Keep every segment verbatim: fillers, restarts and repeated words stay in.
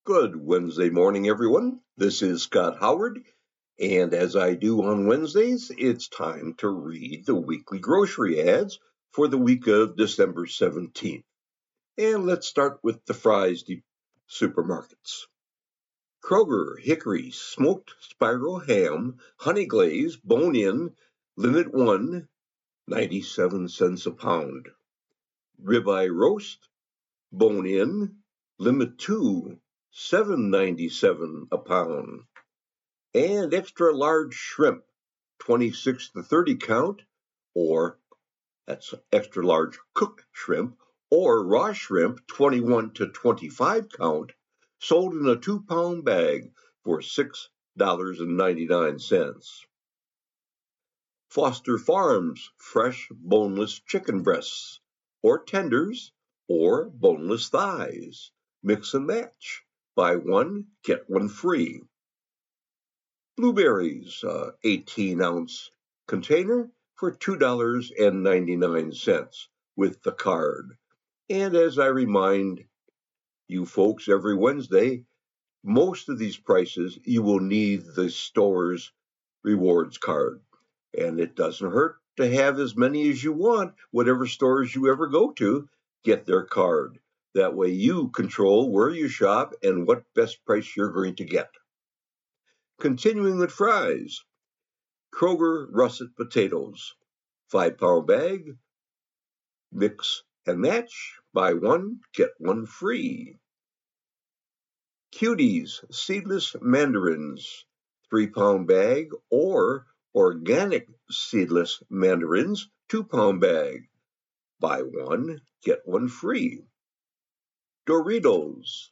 Good Wednesday morning, everyone. This is Scott Howard, and as I do on Wednesdays, it's time to read the weekly grocery ads for the week of December seventeenth. And let's start with the Fry's supermarkets. Kroger Hickory Smoked Spiral Ham, Honey Glaze, Bone-In, Limit one, ninety-seven cents a pound. Ribeye Roast, Bone-In, Limit two, seven ninety-seven a pound. And extra large shrimp, twenty-six to thirty count, or that's extra large cooked shrimp, or raw shrimp, twenty-one to twenty-five count, sold in a two pound bag for six dollars and ninety-nine cents. Foster Farms fresh boneless chicken breasts, or tenders, or boneless thighs. Mix and match. Buy one, get one free. Blueberries, uh, eighteen ounce container for two dollars and ninety-nine cents with the card. And as I remind you folks every Wednesday, most of these prices you will need the store's rewards card. And it doesn't hurt to have as many as you want, whatever stores you ever go to, get their card. That way you control where you shop and what best price you're going to get. Continuing with Fry's, Kroger russet potatoes, five pound bag, mix and match, buy one, get one free. Cuties seedless mandarins, three pound bag, or organic seedless mandarins, two pound bag, buy one, get one free. Doritos,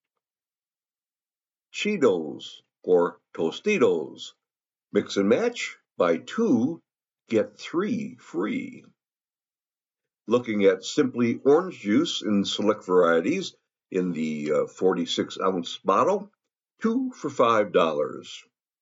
Cheetos, or Tostitos, mix and match, buy two, get three free. Looking at Simply orange juice in select varieties in the uh, forty-six ounce bottle, two for five dollars.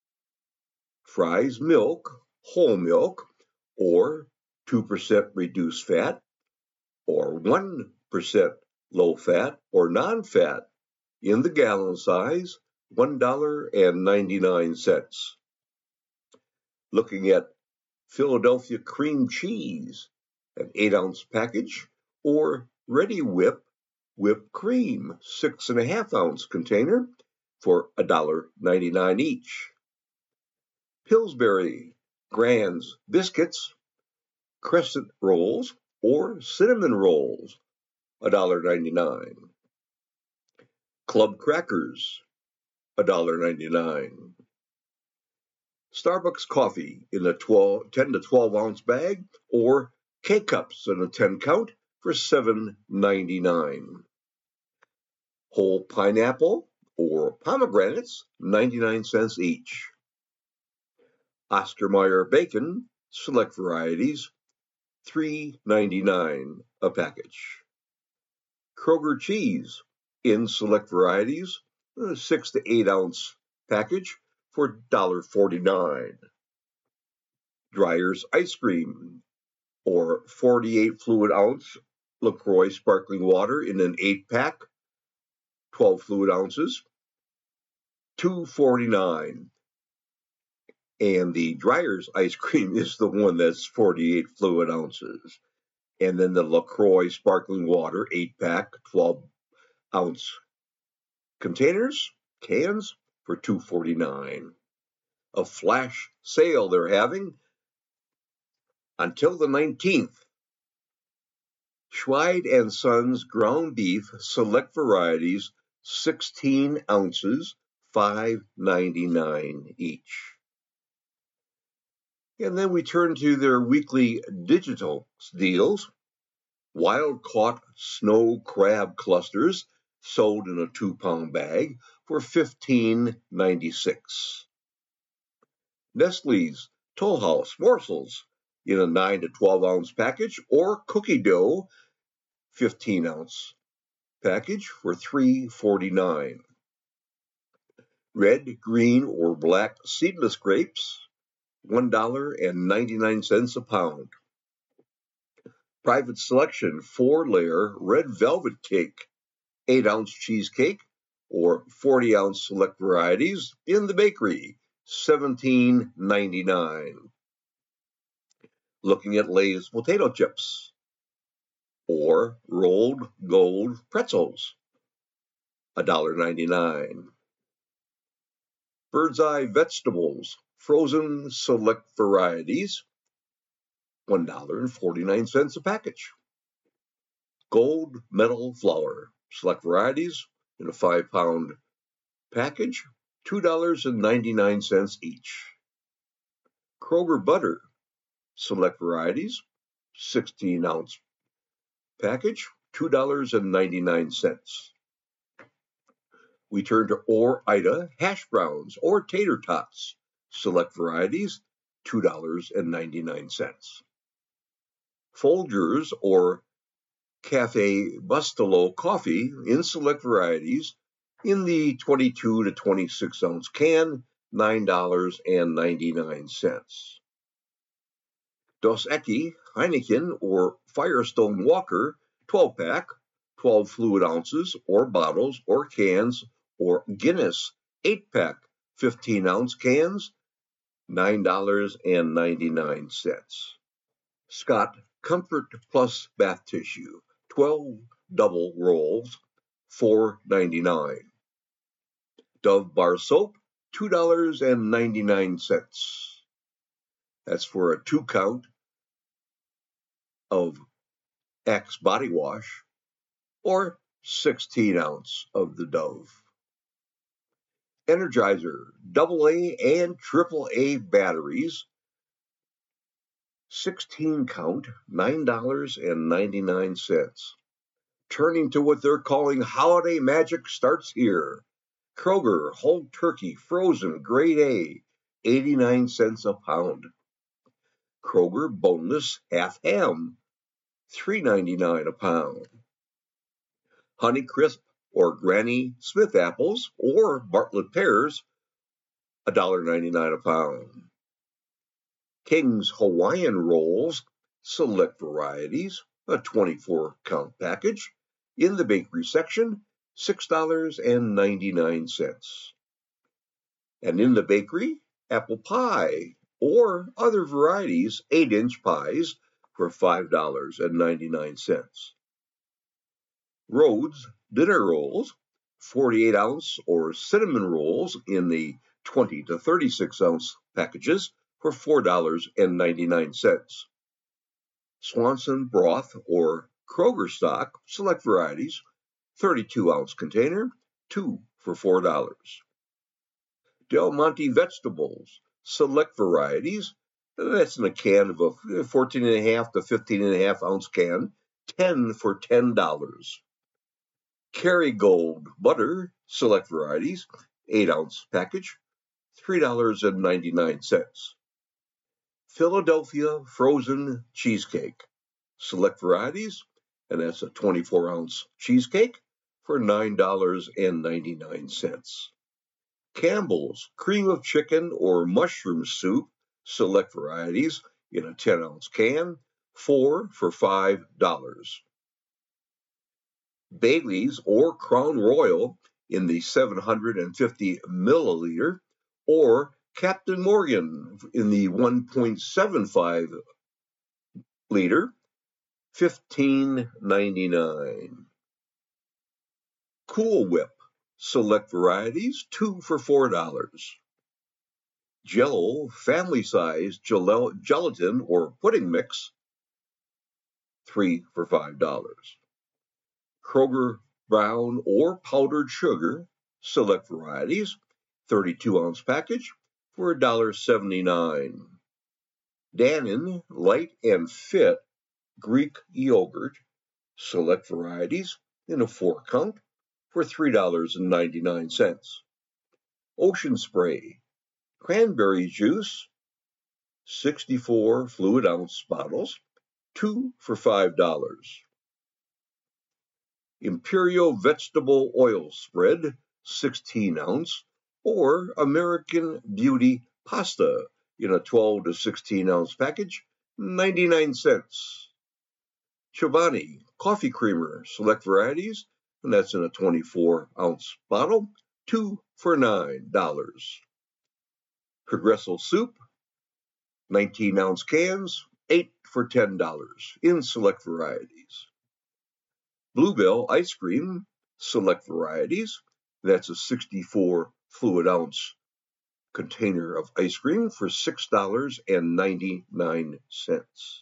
Fry's milk, whole milk, or two percent reduced fat, or one percent low fat or non-fat in the gallon size, one dollar and ninety-nine cents. Looking at Philadelphia cream cheese, an eight ounce package, or Ready Whip whipped cream, six and a half ounce container for one dollar and ninety-nine cents each. Pillsbury Grand's biscuits, crescent rolls, or cinnamon rolls, one dollar and ninety-nine cents. Club crackers, one dollar and ninety-nine cents. Starbucks coffee in a twelve, ten to twelve ounce bag, or K-Cups in a ten count for seven ninety-nine. Whole pineapple or pomegranates, ninety-nine cents each. Oscar Mayer bacon, select varieties, three ninety-nine a package. Kroger cheese in select varieties, a six to eight ounce package for one dollar and forty-nine cents. Dreyer's ice cream or forty-eight fluid ounce LaCroix sparkling water in an eight pack, twelve fluid ounces, two forty-nine. And the Dreyer's ice cream is the one that's forty-eight fluid ounces. And then the LaCroix sparkling water eight pack, twelve ounce containers, cans for two forty-nine. A flash sale they're having until the nineteenth. Schweid and Sons ground beef, select varieties, sixteen ounces, five ninety-nine each. And then we turn to their weekly digital deals. Wild caught snow crab clusters sold in a two pound bag for fifteen ninety-six. Nestle's Toll House morsels in a nine to twelve ounce package, or cookie dough fifteen ounce package for three forty-nine. Red, green, or black seedless grapes, one dollar and ninety-nine cents a pound. Private Selection four layer red velvet cake, eight ounce cheesecake or forty ounce select varieties in the bakery, seventeen ninety-nine. Looking at Lay's potato chips or rolled gold pretzels, one ninety-nine. Bird's Eye vegetables, frozen select varieties, one forty-nine a package. Gold medal flour, select varieties in a five pound package, two ninety-nine each. Kroger butter, select varieties, sixteen ounce package, two ninety-nine. We turn to Ore-Ida hash browns or tater tots, select varieties, two ninety-nine. Folgers or Cafe Bustelo coffee in select varieties in the twenty-two to twenty-six ounce can, nine ninety-nine. Dos Equis, Heineken, or Firestone Walker twelve pack, twelve fluid ounces, or bottles, or cans, or Guinness eight pack, fifteen ounce cans, nine ninety-nine. Scott Comfort Plus bath tissue, twelve double rolls, four ninety-nine. Dove bar soap, two ninety-nine. That's for a two count of Axe body wash or sixteen ounce of the Dove. Energizer double A and triple A batteries, sixteen count, nine ninety-nine. Turning to what they're calling holiday magic starts here. Kroger whole turkey frozen grade A, eighty-nine cents a pound. Kroger boneless half ham, three ninety-nine a pound. Honeycrisp or Granny Smith apples or Bartlett pears, one ninety-nine a pound. King's Hawaiian rolls, select varieties, a twenty-four count package, in the bakery section, six ninety-nine. And in the bakery, apple pie or other varieties, eight inch pies for five ninety-nine. Rhodes dinner rolls, forty-eight ounce or cinnamon rolls in the twenty to thirty-six ounce packages for four ninety-nine. Swanson broth or Kroger stock, select varieties, thirty-two ounce container, two for four dollars. Del Monte vegetables, select varieties, that's in a can of a fourteen and a half to fifteen and a half ounce can, ten for ten dollars. Kerrygold butter, select varieties, eight ounce package, three ninety-nine. Philadelphia frozen cheesecake, select varieties, and that's a twenty-four ounce cheesecake for nine ninety-nine. Campbell's cream of chicken or mushroom soup, select varieties, in a ten ounce can, four for five dollars. Bailey's or Crown Royal in the seven hundred fifty milliliter, or Captain Morgan in the one point seven five liter, fifteen ninety-nine. Cool Whip, select varieties, two for four dollars. Jell-O family-size gelatin or pudding mix, three for five dollars. Kroger brown or powdered sugar, select varieties, thirty-two ounce package for one seventy-nine. Dannon light and fit Greek yogurt, select varieties in a four count for three ninety-nine. Ocean Spray cranberry juice, sixty-four fluid ounce bottles, two for five dollars. Imperial vegetable oil spread, sixteen ounce, or American Beauty pasta in a twelve to sixteen ounce package, ninety-nine cents. Chobani coffee creamer, select varieties, and that's in a twenty-four ounce bottle, two for nine dollars. Progresso soup, nineteen ounce cans, eight for ten dollars in select varieties. Bluebell ice cream, select varieties, that's a sixty-four fluid ounce container of ice cream for six dollars and ninety-nine cents.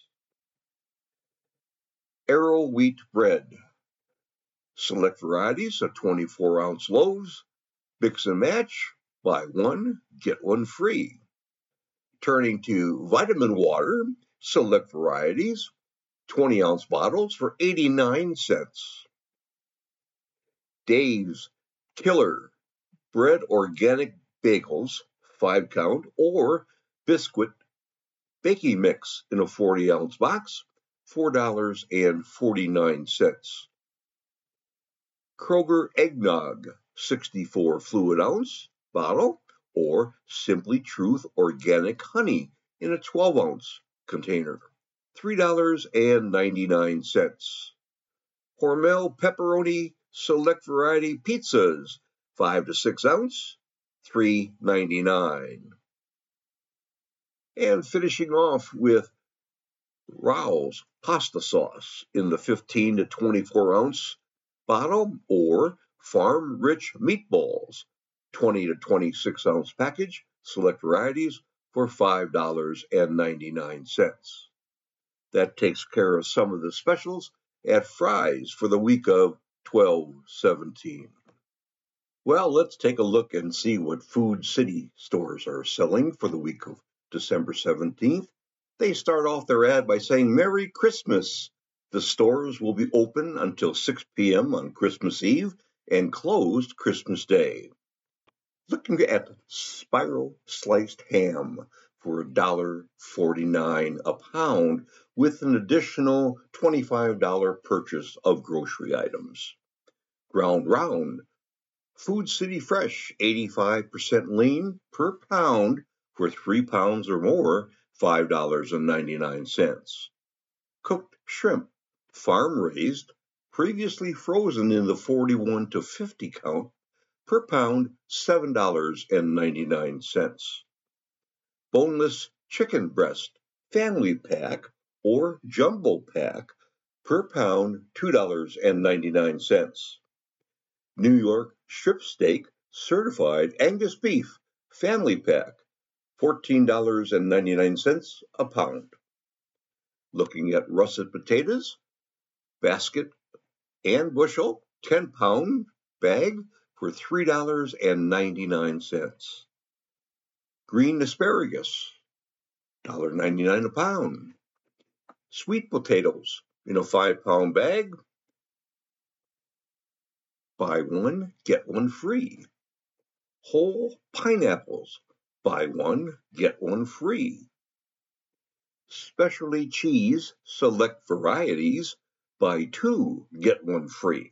Arrow wheat bread, select varieties of twenty-four ounce loaves, mix and match, buy one, get one free. Turning to vitamin water, select varieties, twenty ounce bottles for eighty-nine cents. Dave's Killer Bread Organic Bagels, five count, or biscuit baking mix in a forty ounce box, four dollars and forty-nine cents. Kroger Eggnog, sixty-four fluid ounce bottle, or Simply Truth Organic Honey in a twelve ounce container, three dollars and ninety-nine cents. Hormel Pepperoni Select Variety Pizzas, five to six ounce, three dollars and ninety-nine cents. And finishing off with Rao's pasta sauce in the fifteen to twenty-four ounce bottle, or Farm Rich Meatballs, twenty to twenty-six ounce package, select varieties for five dollars and ninety-nine cents. That takes care of some of the specials at Fry's for the week of twelve seventeen. Well, let's take a look and see what Food City stores are selling for the week of December seventeenth. They start off their ad by saying, "Merry Christmas." The stores will be open until six p.m. on Christmas Eve and closed Christmas Day. Looking at spiral sliced ham for one dollar and forty-nine cents a pound with an additional twenty-five dollars purchase of grocery items. Ground round, Food City Fresh, eighty-five percent lean per pound for three pounds or more, five dollars and ninety-nine cents. Cooked shrimp, farm raised, previously frozen in the forty-one to fifty count, per pound, seven dollars and ninety-nine cents. Boneless chicken breast, family pack or jumbo pack, per pound, two dollars and ninety-nine cents. New York strip steak, certified Angus beef, family pack, fourteen dollars and ninety-nine cents a pound. Looking at russet potatoes, basket and bushel, ten pound bag for three dollars and ninety-nine cents. Green asparagus, one dollar and ninety-nine cents a pound. Sweet potatoes in a five pound bag, buy one, get one free. Whole pineapples, buy one, get one free. Specialty cheese, select varieties, buy two, get one free.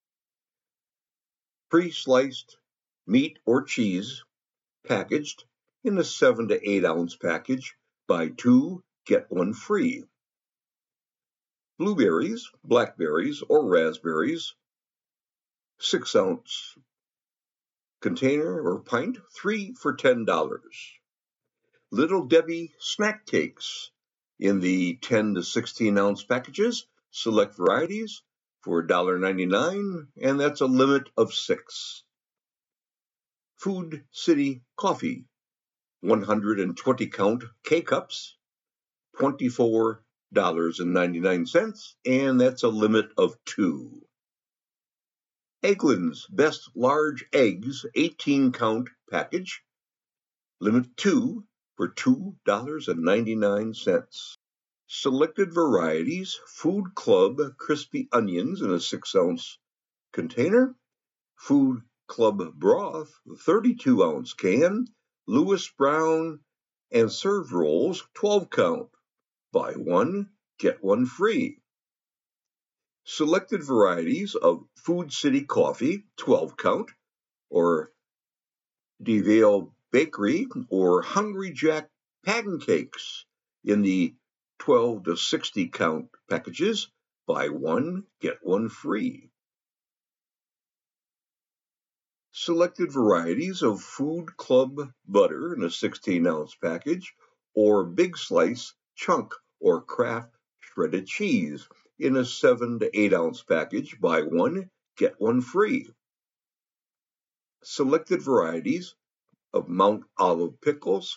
Pre-sliced meat or cheese, packaged in a seven to eight ounce package, buy two, get one free. Blueberries, blackberries, or raspberries, six ounce container or pint, three for ten dollars. Little Debbie snack cakes in the ten to sixteen ounce packages, select varieties for one dollar and ninety-nine cents, and that's a limit of six. Food City Coffee, one hundred twenty count K-Cups, twenty-four dollars and ninety-nine cents, and that's a limit of two. Eggland's Best Large Eggs, eighteen count package, limit two for two dollars and ninety-nine cents. Selected varieties, Food Club crispy onions in a six ounce container, Food Club broth, thirty-two ounce can, Lewis Brown and serve rolls, twelve count. Buy one, get one free. Selected varieties of Food City Coffee, twelve count, or DeVale Bakery or Hungry Jack pancakes in the twelve to sixty count packages, buy one, get one free. selected varieties of Food Club butter in a sixteen ounce package, or Big Slice chunk or Kraft shredded cheese in a seven to eight ounce package. Buy one, get one free. Selected varieties of Mount Olive pickles.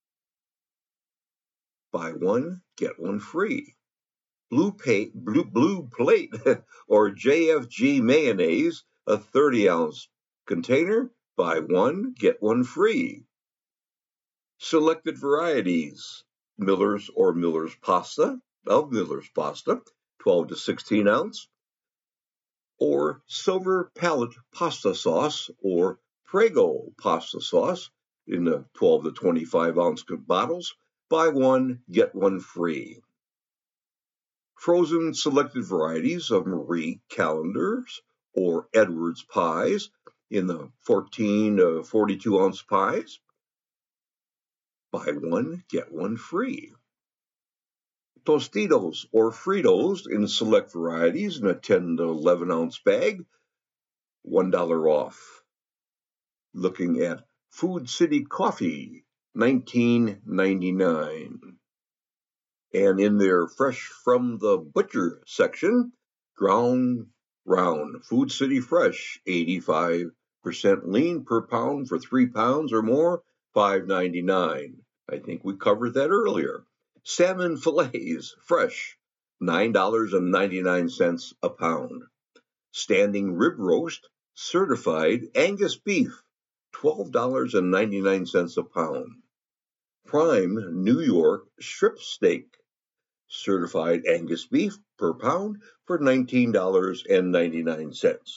Buy one, get one free. Blue, pay, blue, blue Plate or J F G mayonnaise, a thirty ounce container. Buy one, get one free. Selected varieties, Miller's or Miller's pasta, of Miller's pasta, twelve to sixteen ounce, or Silver Palette pasta sauce or Prego pasta sauce in the twelve to twenty-five ounce bottles. Buy one, get one free. Frozen selected varieties of Marie Callender's or Edwards pies in the fourteen to forty-two ounce pies. Buy one, get one free. Tostitos or Fritos in select varieties in a ten to eleven ounce bag, one dollar off. Looking at Food City Coffee, nineteen ninety-nine. And in their fresh from the butcher section, ground round Food City Fresh, eighty-five percent lean per pound for three pounds or more, five ninety-nine. I think we covered that earlier. Salmon fillets, fresh, nine ninety-nine a pound. Standing rib roast, certified Angus beef, twelve ninety-nine a pound. Prime New York strip steak, certified Angus beef per pound for nineteen ninety-nine.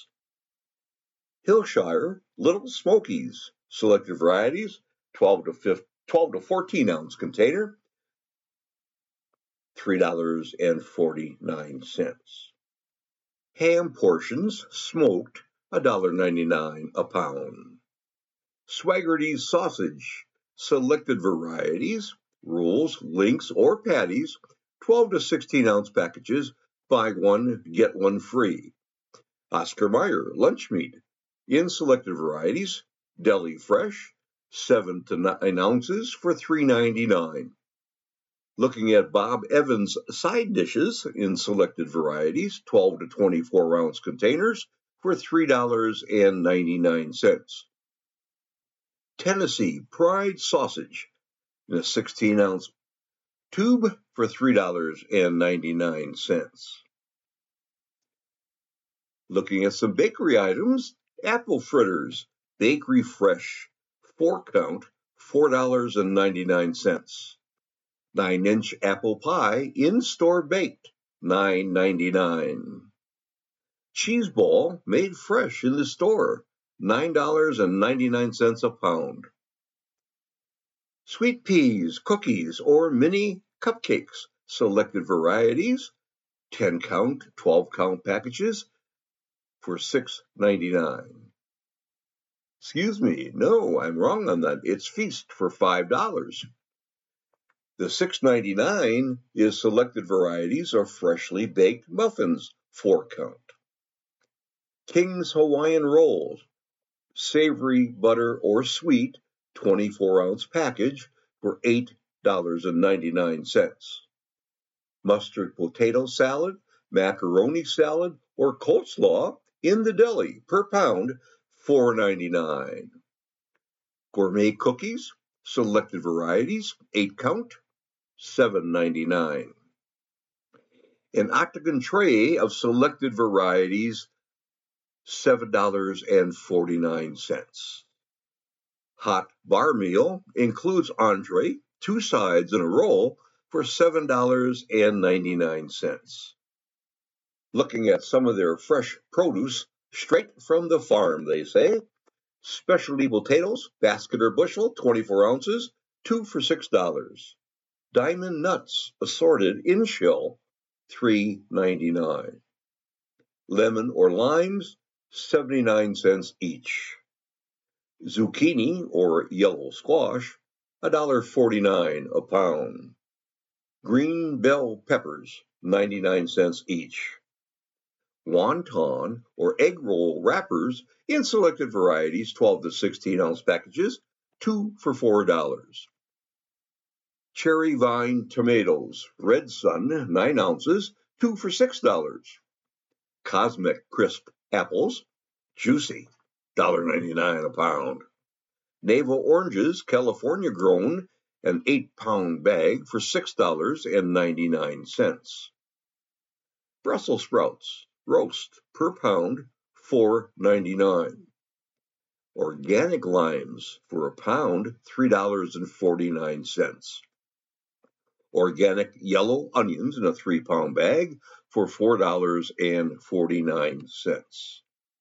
Hillshire Little Smokies, selected varieties, twelve to fourteen ounce container, three forty-nine. Ham portions, smoked, one ninety-nine a pound. Swaggerty's sausage, selected varieties, rolls, links, or patties, twelve to sixteen ounce packages, buy one, get one free. Oscar Mayer lunch meat, in selected varieties, deli fresh, seven to nine ounces for three ninety-nine. Looking at Bob Evans side dishes in selected varieties, twelve to twenty-four ounce containers for three ninety-nine. Tennessee Pride sausage in a sixteen ounce tube for three ninety-nine. Looking at some bakery items, apple fritters, bakery fresh, four count, four ninety-nine. nine inch apple pie, in-store baked, nine ninety-nine. Cheese ball, made fresh in the store, nine ninety-nine a pound. Sweet peas, cookies, or mini cupcakes, selected varieties, ten count, twelve count packages for six ninety-nine. Excuse me, no, I'm wrong on that. It's Feast for five dollars. The six ninety-nine is selected varieties of freshly baked muffins, four count. King's Hawaiian rolls, savory, butter, or sweet, twenty-four ounce package for eight ninety-nine. Mustard potato salad, macaroni salad, or coleslaw in the deli per pound, four ninety-nine. Gourmet cookies, selected varieties, eight count, seven ninety-nine. An octagon tray of selected varieties, seven forty-nine. Hot bar meal includes entree, two sides, and a roll for seven ninety-nine. Looking at some of their fresh produce, straight from the farm, they say. Specialty potatoes, basket or bushel, twenty-four ounces, two for six dollars. Diamond nuts, assorted in shell, three ninety-nine. Lemon or limes, seventy-nine cents each. Zucchini or yellow squash, one forty-nine a pound. Green bell peppers, ninety-nine cents each. wonton, or egg roll wrappers in selected varieties, twelve to sixteen ounce packages, two for four dollars. Cherry vine tomatoes, Red Sun, nine ounces, two for six dollars. Cosmic Crisp apples, juicy, one ninety-nine a pound. Navel oranges, California grown, an eight pound bag for six dollars and ninety-nine cents. Brussels sprouts, roast, per pound, four ninety-nine. Organic limes for a pound, three dollars and forty-nine cents. Organic yellow onions in a three pound bag for four dollars and forty-nine cents.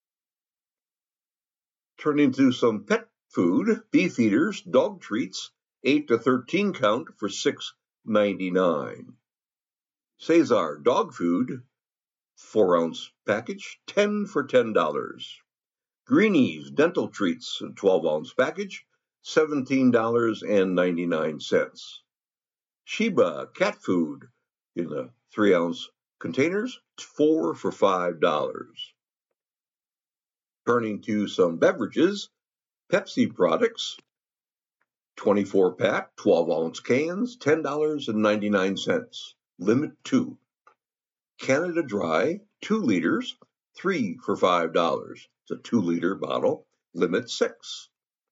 Turning to some pet food, beef eaters, dog treats, eight to thirteen count for six ninety-nine. Cesar dog food, four ounce package, ten for ten dollars. Greenies dental treats, twelve ounce package, seventeen dollars and ninety-nine cents. Sheba cat food in the three ounce containers, four for five dollars. Turning to some beverages, Pepsi products, twenty-four pack, twelve ounce cans, ten dollars and ninety-nine cents. Limit two. Canada Dry, two liters, three for five dollars. It's a two liter bottle. Limit six.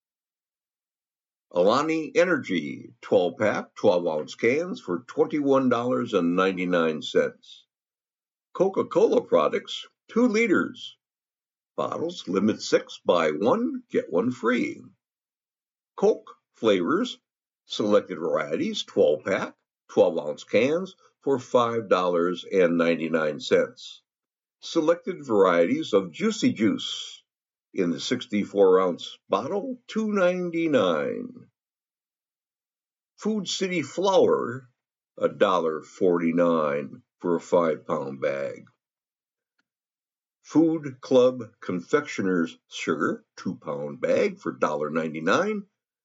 Alani Energy, twelve pack, twelve ounce cans for twenty-one dollars and ninety-nine cents. Coca-Cola products, two liters. Bottles, limit six, buy one, get one free. Coke flavors, selected varieties, twelve pack, twelve ounce cans for five dollars and ninety-nine cents. Selected varieties of Juicy Juice in the sixty-four ounce bottle, two ninety-nine. Food City flour, one dollar and forty-nine cents for a five pound bag. Food Club Confectioner's Sugar, two pound bag for one dollar and ninety-nine cents.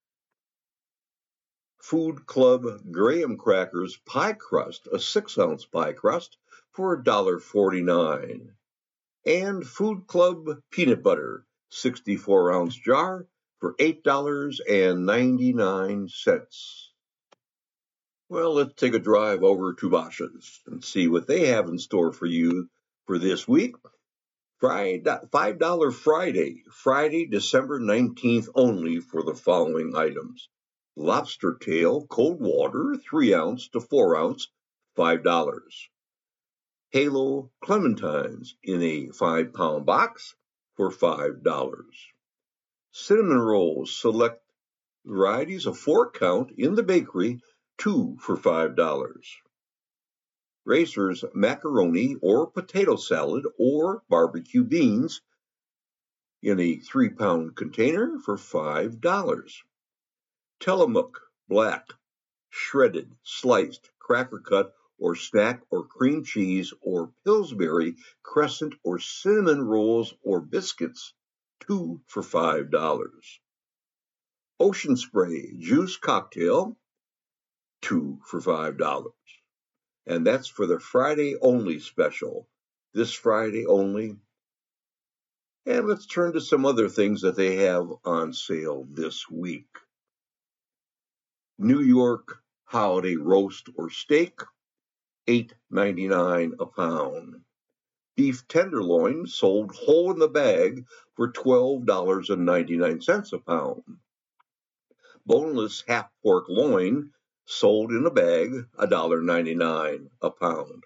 Food Club Graham Crackers Pie Crust, a six ounce pie crust for one dollar and forty-nine cents. And Food Club Peanut Butter, sixty-four ounce jar for eight dollars and ninety-nine cents. Well, let's take a drive over to Bosch's and see what they have in store for you for this week. Friday, five dollar Friday, Friday, December nineteenth only for the following items. Lobster tail, cold water, three ounce to four ounce, five dollars. Halo clementines in a five pound box for five dollars. Cinnamon rolls, select varieties of four count in the bakery, two for five dollars. Racer's macaroni or potato salad or barbecue beans in a three pound container for five dollars. Tillamook black, shredded, sliced, cracker cut, or snack or cream cheese or Pillsbury, crescent, or cinnamon rolls or biscuits, two for five dollars. Ocean Spray juice cocktail, two for five dollars. And that's for the Friday only special. This Friday only. And let's turn to some other things that they have on sale this week. New York holiday roast or steak, eight ninety-nine a pound. Beef tenderloin sold whole in the bag for twelve dollars and ninety-nine cents a pound. Boneless half pork loin sold in a bag, one dollar and ninety-nine cents a pound.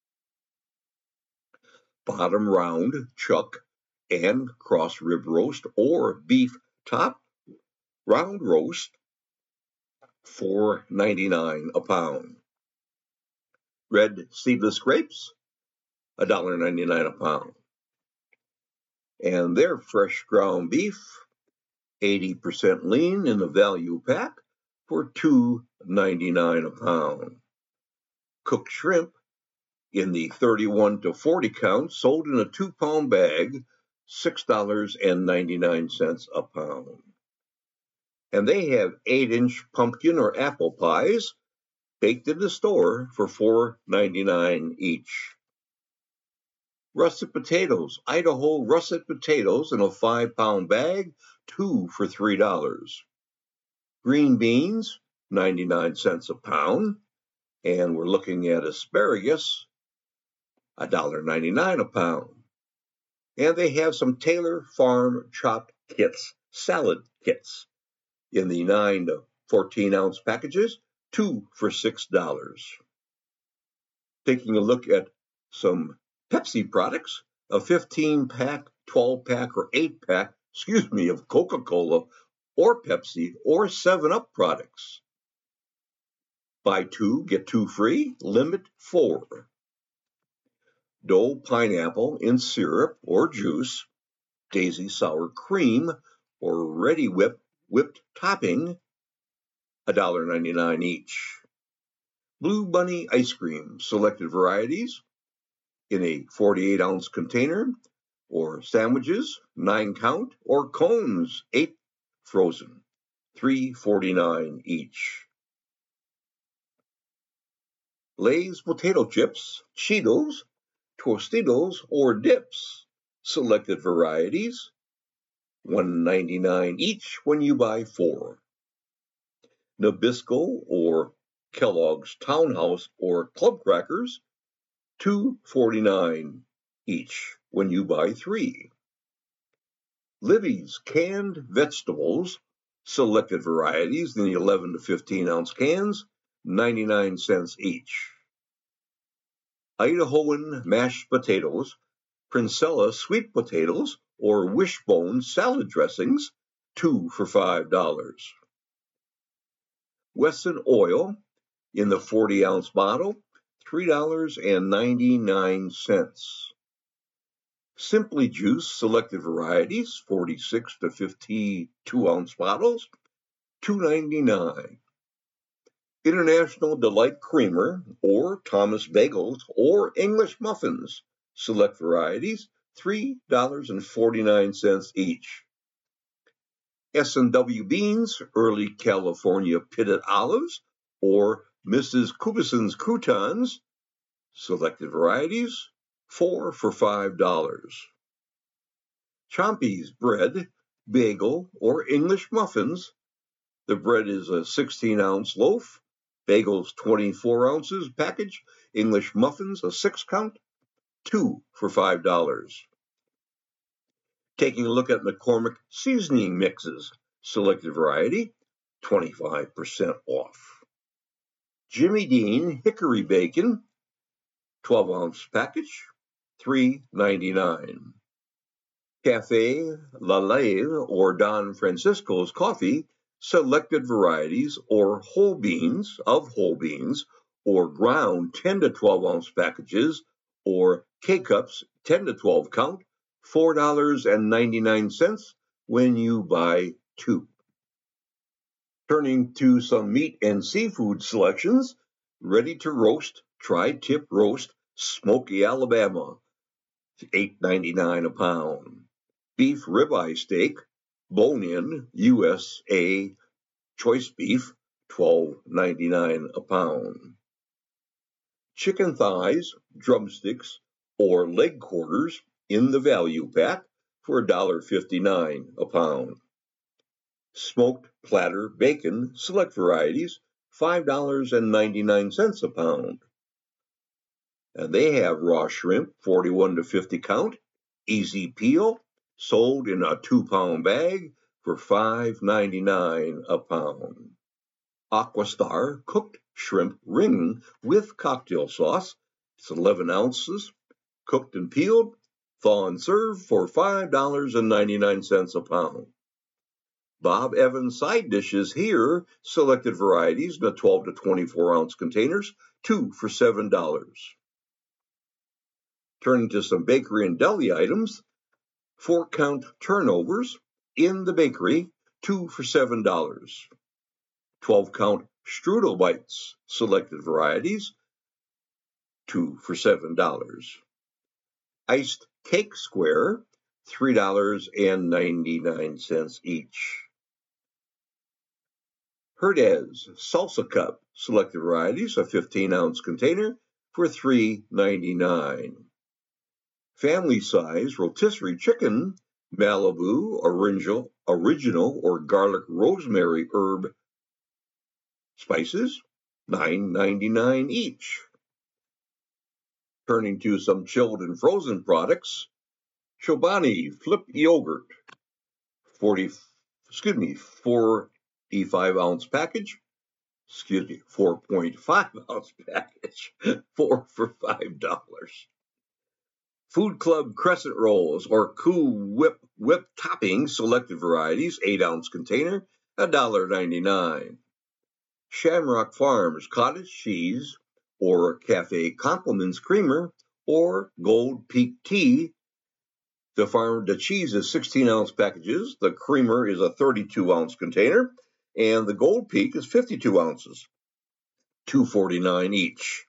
Bottom round chuck and cross rib roast or beef top round roast, four ninety-nine a pound. Red seedless grapes, one dollar and ninety-nine cents a pound. And their fresh ground beef, eighty percent lean in the value pack for two ninety-nine a pound. Cooked shrimp in the thirty-one to forty count, sold in a two pound bag, six dollars and ninety-nine cents a pound. And they have eight inch pumpkin or apple pies baked in the store for four ninety-nine each. Russet potatoes, Idaho russet potatoes in a five pound bag, two for three dollars. Green beans, ninety-nine cents a pound. And we're looking at asparagus, one dollar and ninety-nine cents a pound. And they have some Taylor Farm chopped kits, salad kits, in the nine to fourteen ounce packages, two for six dollars. Taking a look at some Pepsi products, a fifteen pack, twelve pack, or eight pack, excuse me, of Coca-Cola or Pepsi or seven up products. Buy two, get two free, limit four. Dole pineapple in syrup or juice, Daisy sour cream, or Ready Whip whipped topping, one dollar and ninety-nine cents each. Blue Bunny ice cream, selected varieties, in a forty-eight ounce container, or sandwiches, nine count, or cones, eight frozen, three forty-nine each. Lay's potato chips, Cheetos, Tostitos, or dips, selected varieties, one ninety-nine each when you buy four. Nabisco or Kellogg's Townhouse or Club Crackers, two forty-nine each when you buy three. Libby's canned vegetables, selected varieties in the eleven to fifteen ounce cans, ninety-nine cents each. Idahoan mashed potatoes, Princella sweet potatoes, or Wishbone salad dressings, two for five dollars. Wesson oil in the forty ounce bottle, three dollars and ninety-nine cents. Simply Juice selected varieties, forty-six to fifty-two ounce bottles, two ninety-nine. International Delight Creamer or Thomas Bagels or English Muffins, select varieties, three dollars and forty-nine cents each. S and W Beans, Early California Pitted Olives, or Missus Kubison's Croutons, selected varieties, four for five dollars. Chompy's Bread, Bagel, or English Muffins. The bread is a sixteen ounce loaf, bagels twenty-four ounces package, English muffins a six count, two for five dollars. Taking a look at McCormick seasoning mixes, selected variety, twenty-five percent off. Jimmy Dean Hickory Bacon, twelve ounce package, three ninety-nine. Cafe La Lave or Don Francisco's Coffee, selected varieties or whole beans of whole beans, or ground ten to twelve ounce packages, or K-Cups ten to twelve count, four dollars and ninety-nine cents when you buy two. Turning to some meat and seafood selections, ready to roast, tri-tip roast, Smoky, Alabama, eight ninety-nine a pound. Beef ribeye steak, bone-in, U S A choice beef, twelve ninety-nine a pound. Chicken thighs, drumsticks, or leg quarters in the value pack for one dollar fifty-nine a pound. Smoked platter bacon, select varieties, five dollars and ninety-nine cents a pound. And they have raw shrimp, forty-one to fifty count, easy peel, sold in a two pound bag for five ninety-nine a pound. Aquastar cooked shrimp ring with cocktail sauce. It's eleven ounces, cooked and peeled, thaw and serve for five dollars and ninety-nine cents a pound. Bob Evans side dishes here, selected varieties in the twelve to twenty-four ounce containers, two for seven dollars. Turning to some bakery and deli items, four count turnovers in the bakery, two for seven dollars. twelve count strudel bites, selected varieties, two for seven dollars. Iced cake square, three dollars and ninety-nine cents each. Herdez salsa cup, selected varieties, a fifteen ounce container for three ninety-nine. family-size rotisserie chicken, Malibu, original, original or garlic rosemary herb spices, nine ninety-nine each. Turning to some chilled and frozen products, Chobani Flip Yogurt, forty, excuse me, forty-five ounce package, excuse me, four point five ounce package, four for five dollars. Food Club Crescent Rolls or Cool Whip Whip Topping selected varieties, eight ounce container, one dollar ninety-nine. Shamrock Farms Cottage Cheese or Cafe Compliments Creamer or Gold Peak Tea. The farm, the cheese is sixteen ounce packages, the creamer is a thirty-two ounce container, and the Gold Peak is fifty-two ounces, two forty-nine each.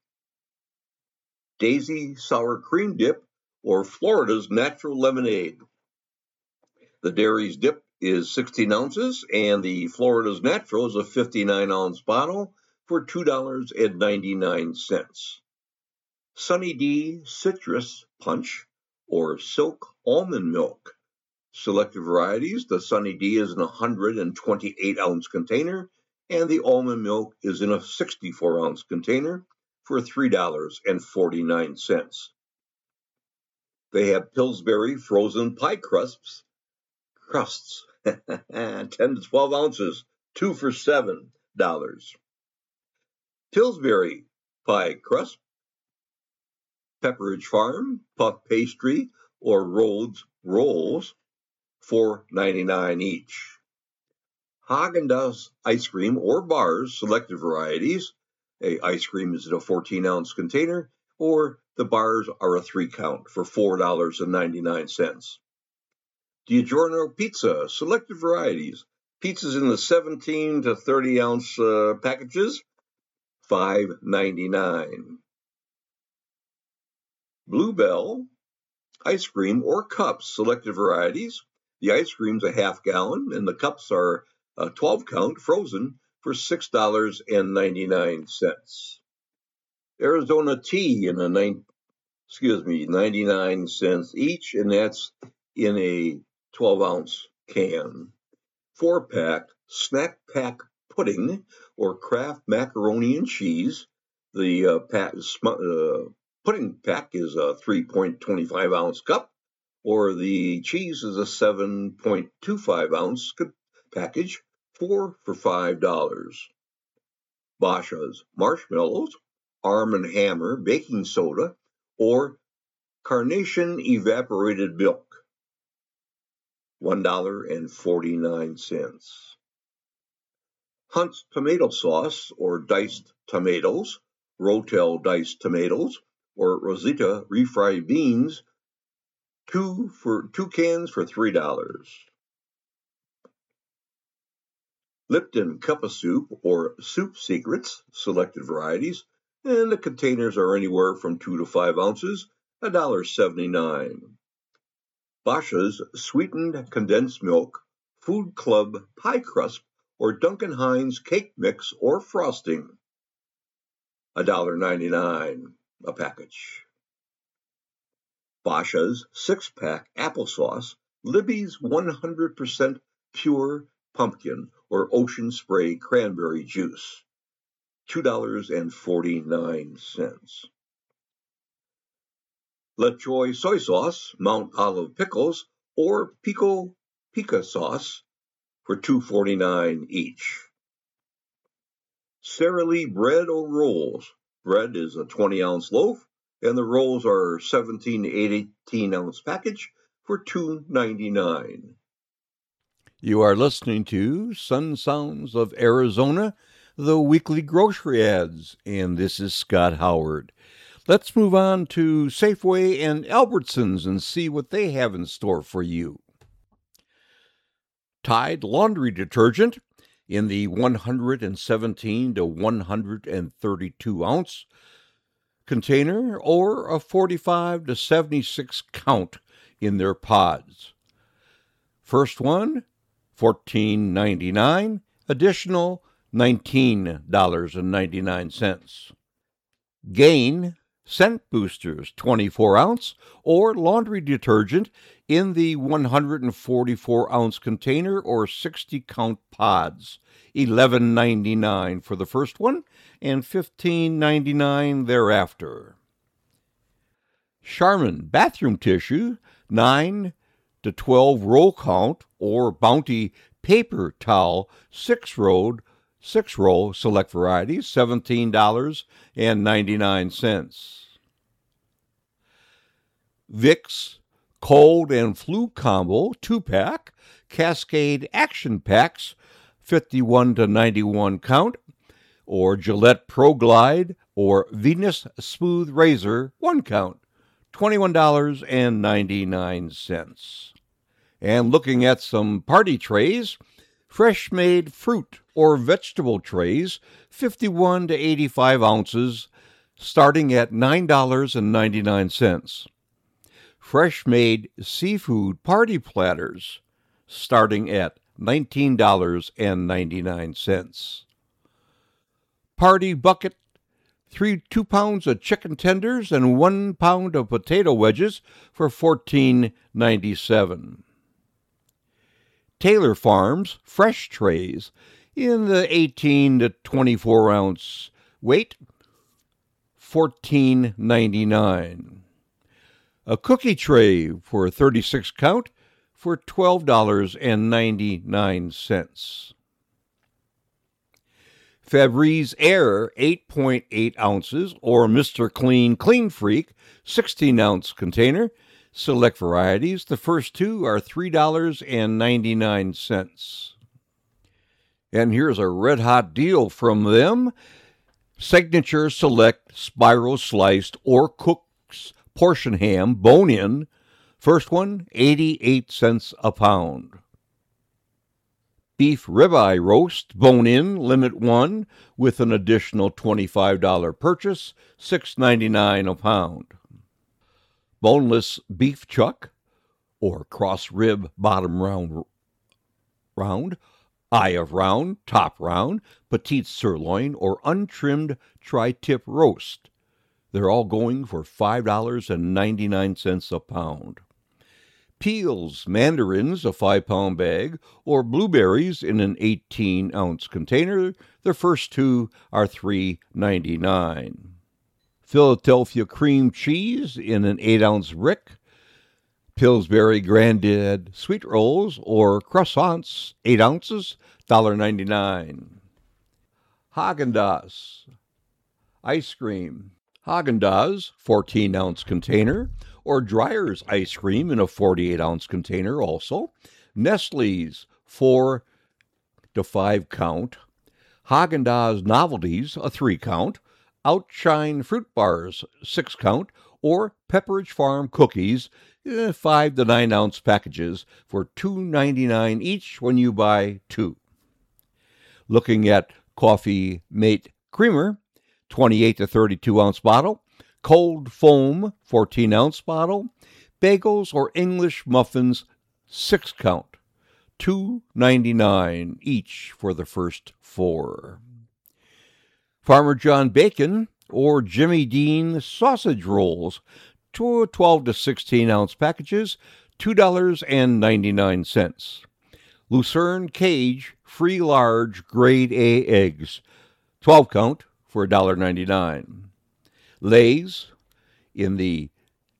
Daisy Sour Cream Dip or Florida's Natural Lemonade. The Dairy's Dip is sixteen ounces, and the Florida's Natural is a fifty-nine ounce bottle for two dollars and ninety-nine cents. Sunny D Citrus Punch or Silk Almond Milk. Selected varieties, the Sunny D is in a one hundred twenty-eight ounce container, and the almond milk is in a sixty-four ounce container for three dollars and forty-nine cents. They have Pillsbury frozen pie crusts, crusts, ten to twelve ounces, two for seven dollars. Pillsbury pie crust, Pepperidge Farm, puff pastry, or Rhodes rolls, four ninety-nine each. Haagen-Dazs ice cream or bars, selected varieties. A ice cream is in a fourteen ounce container, or the bars are a three count for four dollars and ninety-nine cents. DiGiorno Pizza, selected varieties. Pizzas in the seventeen to thirty ounce uh, packages, five ninety-nine. Bluebell ice cream or cups, selected varieties. The ice cream's a half gallon, and the cups are a twelve count frozen for six dollars and ninety-nine cents. Arizona tea in a nine, excuse me, ninety-nine cents each, and that's in a twelve ounce can. Four pack snack pack pudding or Kraft macaroni and cheese. The uh, pack, uh, pudding pack is a three point two five ounce cup, or the cheese is a seven point two five ounce package, four for five dollars. Basha's marshmallows, Arm and Hammer baking soda, or Carnation evaporated milk, one dollar and forty-nine cents. Hunt's tomato sauce or diced tomatoes, Rotel diced tomatoes, or Rosita refried beans, two for two cans for three dollars. Lipton Cup of Soup or Soup Secrets, selected varieties, and the containers are anywhere from two to five ounces, one dollar seventy-nine. Basha's Sweetened Condensed Milk, Food Club Pie Crust, or Duncan Hines Cake Mix or Frosting, one dollar ninety-nine a package. Basha's six-pack applesauce, Libby's one hundred percent pure pumpkin or Ocean Spray cranberry juice, two dollars and forty-nine cents. LaChoy soy sauce, Mount Olive pickles, or Pico Pica sauce for two forty-nine each. Sara Lee bread or rolls. Bread is a twenty ounce loaf, and the rolls are seventeen to eighteen ounce package for two ninety-nine. You are listening to Sun Sounds of Arizona, the weekly grocery ads, and this is Scott Howard. Let's move on to Safeway and Albertsons and see what they have in store for you. Tide laundry detergent in the one hundred seventeen to one hundred thirty-two ounce container, or a forty-five to seventy-six count in their pods. First one, fourteen ninety-nine, additional nineteen ninety-nine. Gain scent boosters, twenty-four ounce, or laundry detergent in the one hundred forty-four ounce container or sixty count pods. eleven ninety-nine for the first one and fifteen ninety-nine thereafter. Charmin bathroom tissue, nine to twelve roll count, or Bounty paper towel, six roll, six roll select varieties, seventeen ninety-nine. Vicks cold and flu combo two pack, Cascade action packs, fifty-one to ninety-one count, or Gillette Pro Glide or Venus smooth razor one count, twenty-one ninety-nine. And looking at some party trays, fresh made fruit or vegetable trays, fifty-one to eighty-five ounces, starting at nine ninety-nine. Fresh made seafood party platters, starting at nineteen ninety-nine. Party bucket, three two pounds of chicken tenders and one pound of potato wedges for fourteen ninety-seven. Taylor Farms fresh trays in the eighteen to twenty-four ounce weight, fourteen ninety-nine. A cookie tray for a thirty-six count for twelve ninety-nine. Febreze Air eight point eight ounces or Mister Clean Clean Freak sixteen ounce container, select varieties. The first two are three ninety-nine. And here's a red hot deal from them. Signature Select Spiral Sliced or Cook's Portion Ham Bone In. First one, eighty-eight cents a pound. Beef ribeye roast, bone-in, limit one, with an additional twenty-five dollars purchase, six ninety-nine a pound. Boneless beef chuck, or cross rib bottom round, round, eye of round, top round, petite sirloin, or untrimmed tri-tip roast. They're all going for five ninety-nine a pound. Peels, mandarins, a five-pound bag, or blueberries in an eighteen ounce container. The first two are three ninety-nine. Philadelphia cream cheese in an eight ounce brick. Pillsbury Granddad sweet rolls or croissants, eight ounces, one ninety-nine. Haagen-Dazs ice cream. Haagen-Dazs fourteen ounce container, or Dreyer's ice cream in a forty-eight ounce container also. Nestle's four to five count. Haagen-Dazs Novelties, a three count. Outshine fruit bars, six count. Or Pepperidge Farm cookies, eh, five to nine ounce packages for two ninety-nine each when you buy two. Looking at Coffee Mate Creamer, twenty-eight to thirty-two ounce bottle. Cold Foam, fourteen ounce bottle. Bagels or English muffins, six count. two ninety-nine each for the first four. Farmer John bacon or Jimmy Dean sausage rolls, twelve to sixteen ounce packages, two ninety-nine. Lucerne Cage free large grade A eggs, twelve count for one ninety-nine. Lay's in the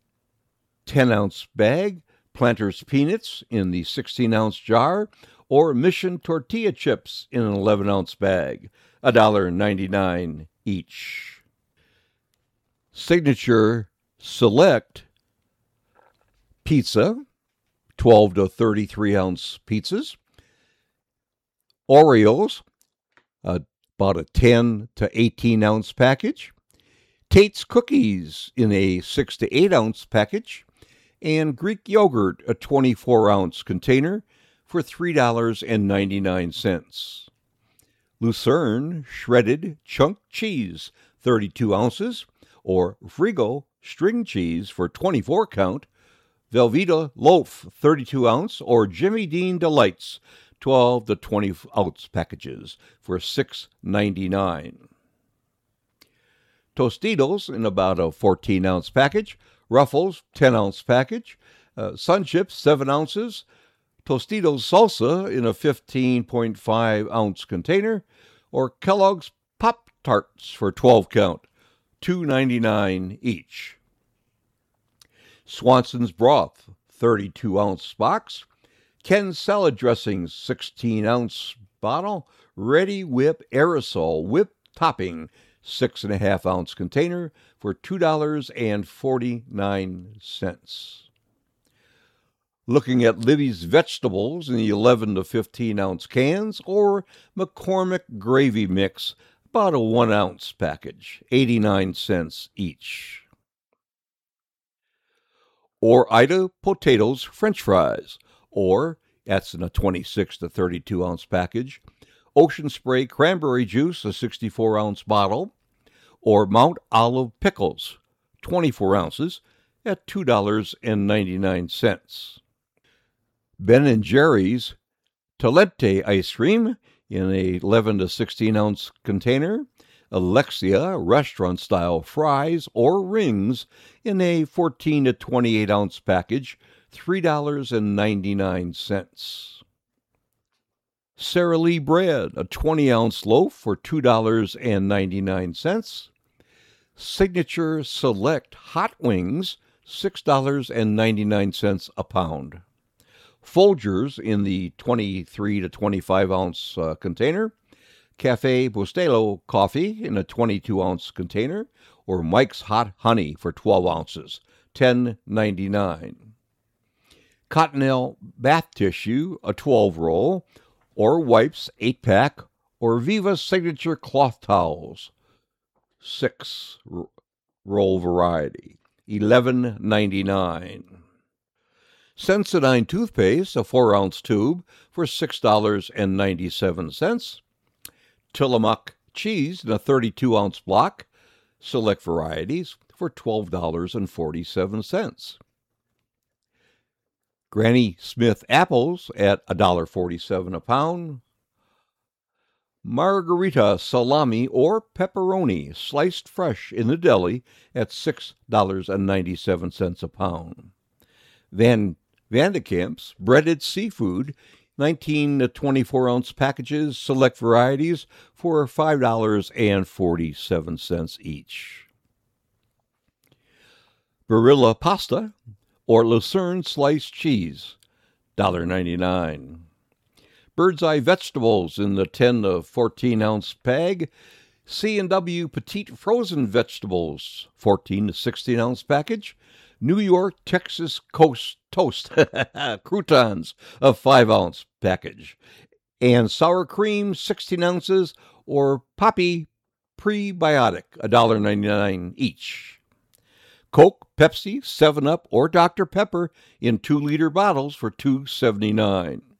ten ounce bag, Planters Peanuts in the sixteen ounce jar, or Mission tortilla chips in an eleven ounce bag, one ninety-nine each. Signature Select Pizza, twelve to thirty-three ounce pizzas. Oreos, uh, about a ten to eighteen ounce package. Tate's Cookies in a six to eight ounce package. And Greek yogurt, a twenty-four ounce container for three ninety-nine. Lucerne shredded chunk cheese, thirty-two ounces, or Frigo string cheese for twenty-four count. Velveeta loaf, thirty-two ounce, or Jimmy Dean Delights, twelve to twenty ounce packages for six ninety-nine. Tostitos in about a fourteen ounce package, Ruffles ten ounce package, uh, Sun Chips seven ounces, Tostitos Salsa in a fifteen point five ounce container, or Kellogg's Pop-Tarts for twelve count, two ninety-nine each. Swanson's Broth thirty-two ounce box, Ken's Salad Dressings sixteen ounce bottle, Ready Whip Aerosol Whip Topping six and a half ounce container for two dollars and forty-nine cents. Looking at Libby's Vegetables in the eleven to fifteen ounce cans, or McCormick Gravy Mix, about a one ounce package, eighty-nine cents each. Or Ida Potatoes French Fries, or, that's in a twenty-six to thirty-two ounce package, Ocean Spray Cranberry Juice, a sixty-four ounce bottle, or Mount Olive Pickles, twenty-four ounces, at two dollars and ninety-nine cents. Ben and Jerry's Talente Ice Cream in a eleven to sixteen ounce container, Alexia restaurant-style fries or rings in a fourteen to twenty-eight ounce package, three dollars and ninety-nine cents. Sara Lee bread, a twenty ounce loaf for two dollars and ninety-nine cents. Signature Select hot wings, six dollars and ninety-nine cents a pound. Folgers in the twenty-three to twenty-five ounce uh, container, Cafe Bustelo coffee in a twenty-two ounce container, or Mike's Hot Honey for twelve ounces, ten ninety-nine. Cottonelle bath tissue, a twelve roll, or wipes, eight pack, or Viva Signature cloth towels, six roll variety, eleven ninety-nine. Sensodyne toothpaste, a four ounce tube, for six dollars and ninety-seven cents. Tillamook cheese in a thirty-two ounce block, select varieties, for twelve dollars and forty-seven cents. Granny Smith apples at one dollar and forty-seven cents a pound. Margarita salami or pepperoni, sliced fresh in the deli, at six dollars and ninety-seven cents a pound. Van Vandekamp's breaded seafood, nineteen to twenty-four ounce packages, select varieties, for five dollars and forty-seven cents each. Barilla pasta or Lucerne sliced cheese, one dollar and ninety-nine cents. Bird's Eye vegetables in the ten to fourteen ounce bag, C and W Petite frozen vegetables, fourteen to sixteen ounce package, New York Texas Coast toast croutons, a five ounce package, and sour cream, sixteen ounces, or Poppy prebiotic, one dollar and ninety-nine cents each. Coke, Pepsi, seven up, or Doctor Pepper in two liter bottles for two dollars and seventy-nine cents.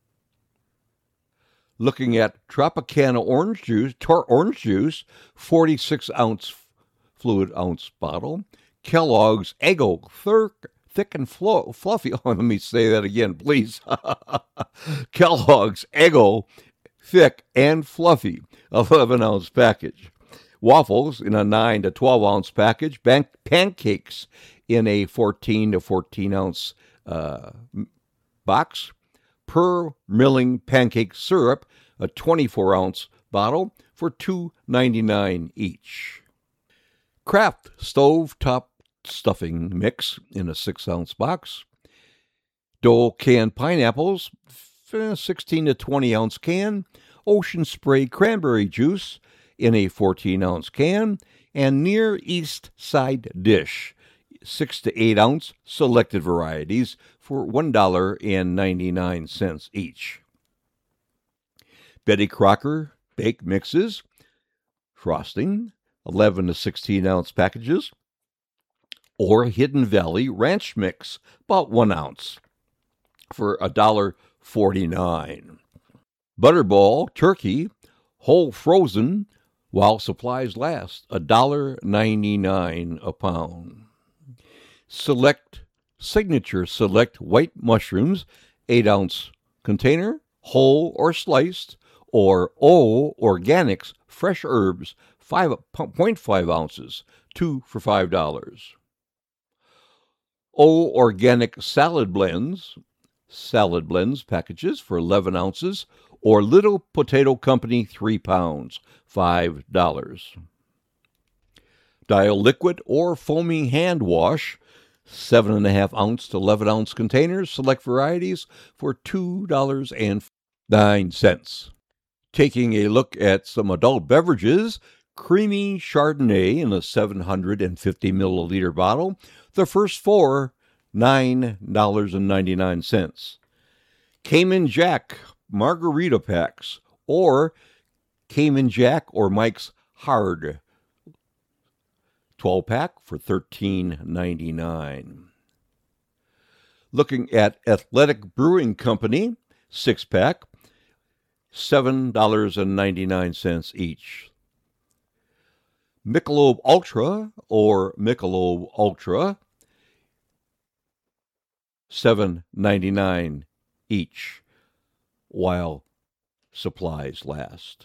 Looking at Tropicana orange juice, tor- orange juice, forty-six ounce fluid ounce bottle. Kellogg's Eggo, thir- thick and flo- fluffy. Oh, let me say that again, please. Kellogg's Eggo, thick and fluffy, eleven ounce package. Waffles in a nine to twelve ounce package. Ban- pancakes in a fourteen to fourteen ounce uh, box. Per Milling pancake syrup, a twenty-four ounce bottle, for two dollars and ninety-nine cents each. Kraft stove top stuffing mix in a six ounce box. Dole canned pineapples, sixteen to twenty ounce can. Ocean Spray cranberry juice in a fourteen ounce can. And Near East Side dish, six to eight ounce selected varieties, for one dollar and ninety-nine cents each. Betty Crocker bake mixes, frosting, eleven to sixteen ounce packages, or Hidden Valley ranch mix, about one ounce, for one dollar and forty-nine cents. Butterball turkey, whole frozen, while supplies last, one dollar and ninety-nine cents a pound. Select Signature Select white mushrooms, eight ounce container, whole or sliced, or O Organics fresh herbs, five point five ounces, two for five dollars. O Organic Salad Blends, salad blends packages for eleven ounces, or Little Potato Company, three pounds, five dollars. Dial Liquid or Foaming Hand Wash, seven and a half ounce to eleven ounce containers, select varieties for two dollars and nine cents. Taking a look at some adult beverages, Creamy Chardonnay in a seven hundred fifty milliliter bottle, the first four, nine dollars and ninety-nine cents. Cayman Jack Margarita Packs, or Cayman Jack or Mike's Hard, twelve pack for thirteen ninety-nine. Looking at Athletic Brewing Company, six pack, seven dollars and ninety-nine cents each. Michelob Ultra or Michelob Ultra, seven ninety-nine each, while supplies last.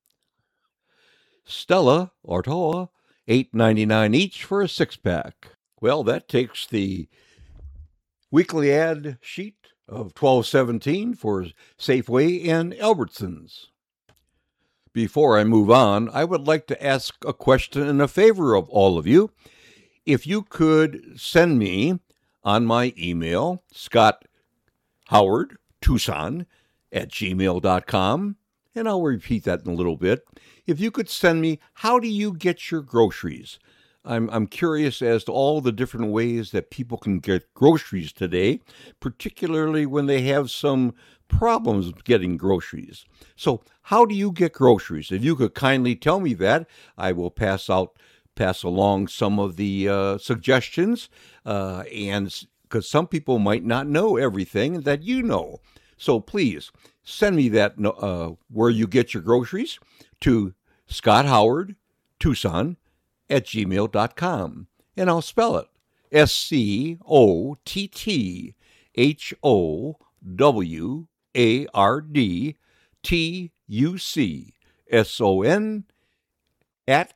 Stella Artois, eight ninety-nine each for a six-pack. Well, that takes the weekly ad sheet of twelve seventeen for Safeway and Albertsons. Before I move on, I would like to ask a question in a favor of all of you. If you could send me on my email, Scott Howard Tucson at gmail dot com, and I'll repeat that in a little bit. If you could send me, how do you get your groceries? I'm I'm curious as to all the different ways that people can get groceries today, particularly when they have some problems getting groceries. So how do you get groceries? If you could kindly tell me that, I will pass out pass along some of the uh, suggestions, uh, and because some people might not know everything that you know. So please send me that uh, where you get your groceries to Scott Howard Tucson at gmail dot com, and I'll spell it S C O T T H O W A R D T U C S O N at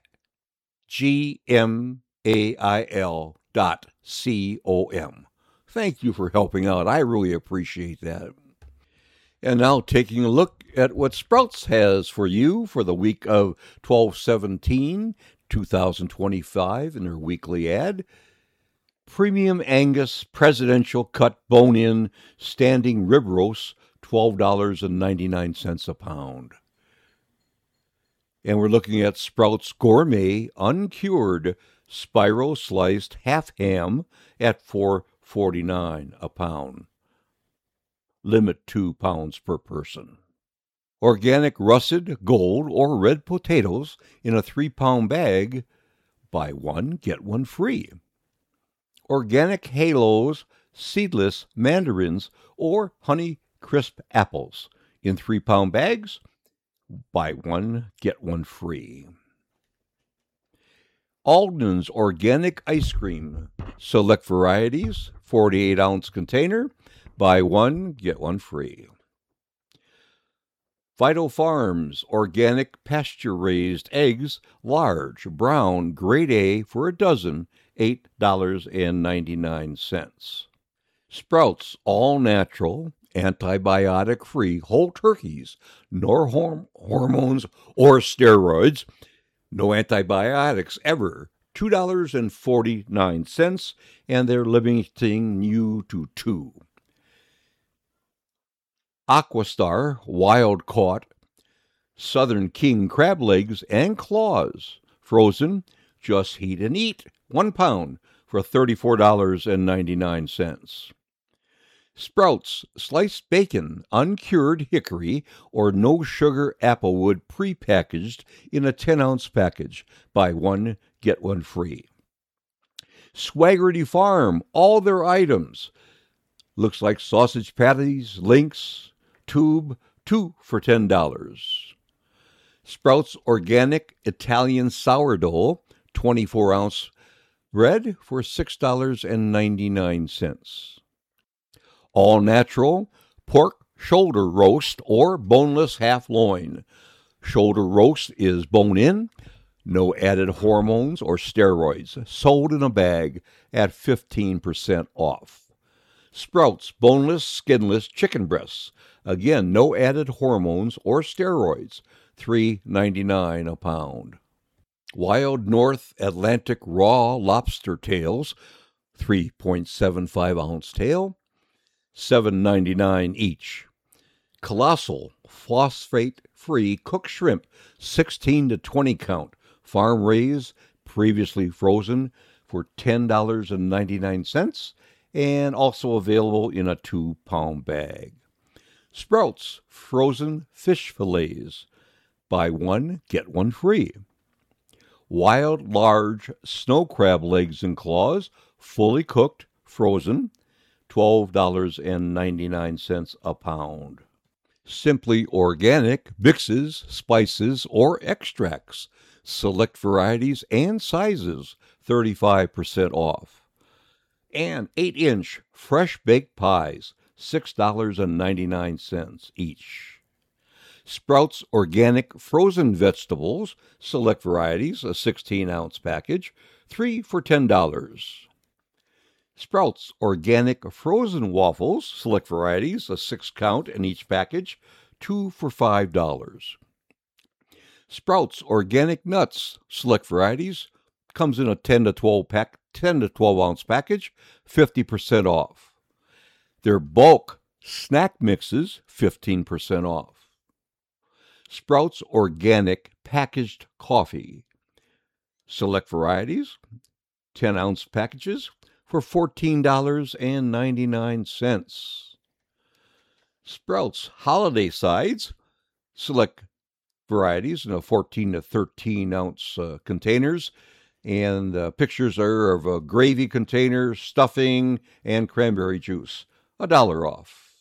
G M A I L dot C O M. Thank you for helping out. I really appreciate that. And now taking a look at what Sprouts has for you for the week of twelve seventeen twenty twenty-five in their weekly ad. Premium Angus Presidential Cut Bone-In Standing Rib Roast, twelve dollars and ninety-nine cents a pound. And we're looking at Sprouts Gourmet Uncured Spiral Sliced Half Ham at four dollars and forty-nine cents a pound. Limit two pounds per person. Organic Russet, Gold, or Red Potatoes in a three-pound bag. Buy one, get one free. Organic Halos, Seedless Mandarins, or Honey Crisp Apples in three-pound bags. Buy one, get one free. Alden's Organic Ice Cream, select varieties, forty-eight ounce container. Buy one, get one free. Vital Farms Organic Pasture-Raised Eggs, large, brown, grade A for a dozen, eight dollars and ninety-nine cents. Sprouts All-Natural, Antibiotic-Free Whole Turkeys, no horm- hormones or steroids, no antibiotics ever, two dollars and forty-nine cents, and they're limiting you to two. Aquastar Wild Caught Southern King Crab Legs and Claws, frozen, just heat and eat, one pound for thirty-four dollars and ninety-nine cents. Sprouts Sliced Bacon Uncured Hickory or No Sugar Applewood prepackaged in a ten ounce package. Buy one, get one free. Swaggerty Farm, all their items. Looks like sausage patties, links, tube, two for ten dollars. Sprouts Organic Italian Sourdough, twenty-four ounce bread for six dollars and ninety-nine cents. All Natural Pork Shoulder Roast or Boneless Half Loin. Shoulder roast is bone-in, No added hormones or steroids, sold in a bag at fifteen percent off. Sprouts boneless, skinless chicken breasts. Again, no added hormones or steroids, three ninety-nine a pound. Wild North Atlantic raw lobster tails, three point seven five ounce tail, seven ninety-nine each. Colossal phosphate-free cooked shrimp, sixteen to twenty count, farm raised, previously frozen, for ten dollars and ninety-nine cents, and also available in a two pound bag. Sprouts frozen fish fillets, buy one, get one free. Wild large snow crab legs and claws, fully cooked, frozen, twelve dollars and ninety-nine cents a pound. Simply organic mixes, spices, or extracts, select varieties and sizes, thirty-five percent off. And eight inch fresh baked pies, six dollars and ninety-nine cents each. Sprouts organic frozen vegetables, select varieties, a sixteen ounce package, three for ten dollars. Sprouts organic frozen waffles, select varieties, a six count in each package, two for five dollars. Sprouts organic nuts, select varieties, comes in a ten to twelve pack, ten to twelve ounce package, fifty percent off. Their bulk snack mixes, fifteen percent off. Sprouts organic packaged coffee, select varieties, ten ounce packages, for fourteen dollars and ninety-nine cents. Sprouts holiday sides, select varieties in a fourteen to thirteen ounce uh, containers, and uh, pictures are of a gravy container, stuffing, and cranberry juice, a dollar off.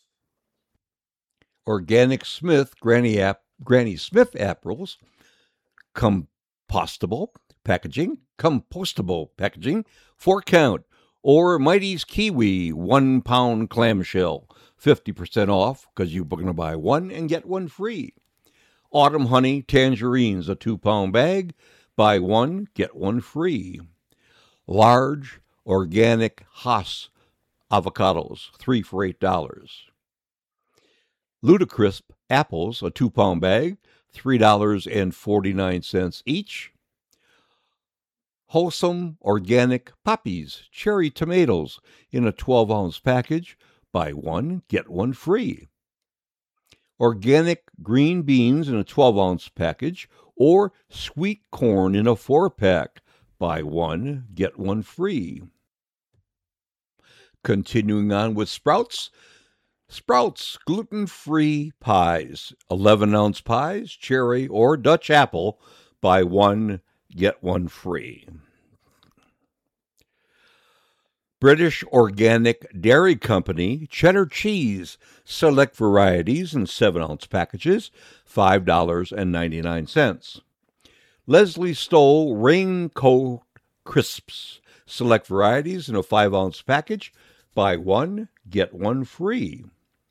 Organic Smith Granny, App, Granny Smith apples, compostable packaging, compostable packaging, four count, or Mighty's Kiwi one pound clamshell, fifty percent off because you're going to buy one and get one free. Autumn Honey tangerines, a two pound bag, buy one, get one free. Large organic Hass avocados, three for eight dollars. Ludacrisp apples, a two pound bag, three dollars and forty-nine cents each. Wholesome organic poppies, cherry tomatoes in a twelve ounce package, buy one, get one free. Organic green beans in a twelve ounce package, or sweet corn in a four pack, buy one, get one free. Continuing on with Sprouts, Sprouts gluten-free pies, eleven ounce pies, cherry or Dutch apple, buy one, get one free. British Organic Dairy Company cheddar cheese, select varieties in seven ounce packages, five dollars and ninety-nine cents. Leslie Stoll Raincoat Crisps, select varieties in a five ounce package, buy one, get one free.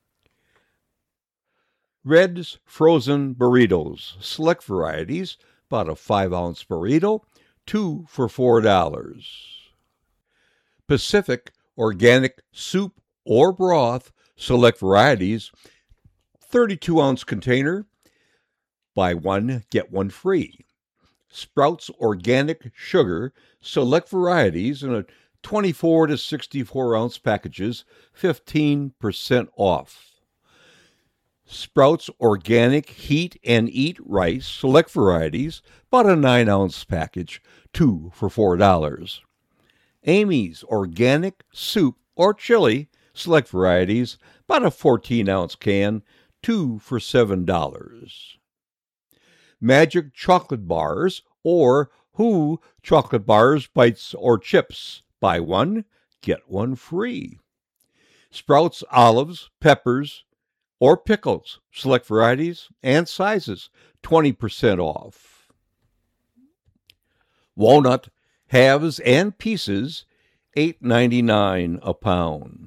Red's Frozen Burritos, select varieties, about a five ounce burrito, two for four dollars. Pacific Organic Soup or Broth, select varieties, thirty-two ounce container, buy one, get one free. Sprouts Organic Sugar, select varieties in a twenty-four to sixty-four ounce packages, fifteen percent off. Sprouts Organic Heat and Eat Rice, select varieties, about a nine ounce package, two for four dollars. Amy's Organic Soup or Chili, select varieties, about a fourteen ounce can, two for seven dollars. Magic Chocolate Bars or Who Chocolate Bars, Bites, or Chips, buy one, get one free. Sprouts Olives, Peppers, or Pickles, select varieties and sizes, twenty percent off. Walnut halves and pieces, eight ninety-nine a pound.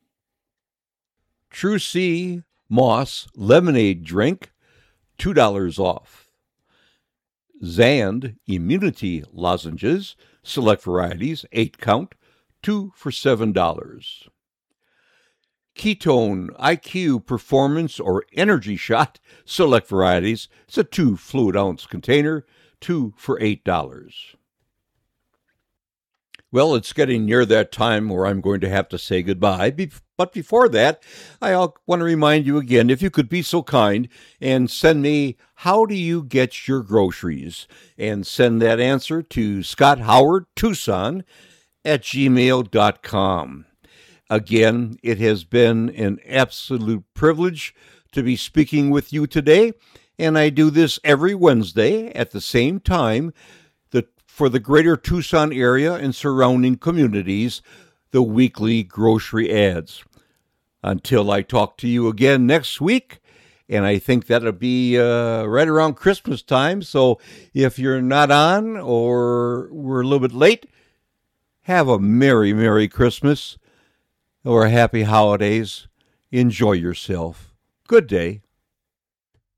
True Sea Moss lemonade drink, two dollars off. Zand Immunity Lozenges, select varieties, eight count, two for seven dollars. Ketone I Q Performance or Energy Shot, select varieties, it's a two fluid ounce container, two for eight dollars. Well, it's getting near that time where I'm going to have to say goodbye. But before that, I want to remind you again, if you could be so kind and send me, how do you get your groceries? And send that answer to Scott Howard Tucson at gmail dot com. Again, it has been an absolute privilege to be speaking with you today, and I do this every Wednesday at the same time the, for the greater Tucson area and surrounding communities, the weekly grocery ads. Until I talk to you again next week, and I think that'll be uh, right around Christmas time, so if you're not on or we're a little bit late, have a Merry, Merry Christmas or Happy Holidays. Enjoy yourself. Good day.